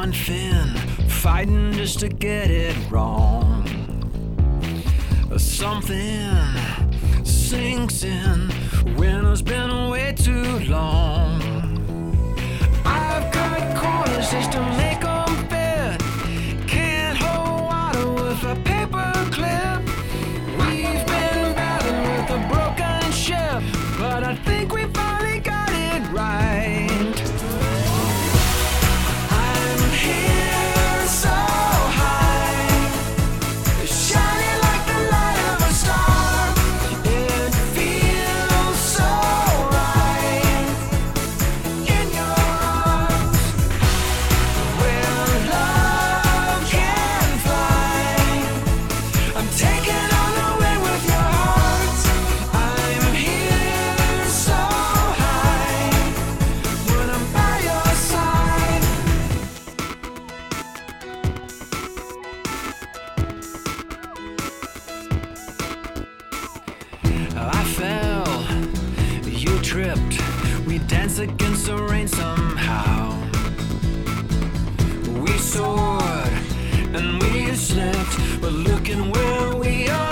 fin, fighting just to get it wrong. Something sinks in when it's been way too long. I've cut corners just to make them fit. Can't hold water with a paper clip. We've been battling with a broken ship, but I think we finally got it right. I'm here so high, shining like the light of a star. It feels so right in your arms, where love can fly. I'm taking on the wind with your heart. I'm here so high when I'm by your side. I fell, you tripped, we danced against the rain somehow. We soared and we slipped, but look at where we are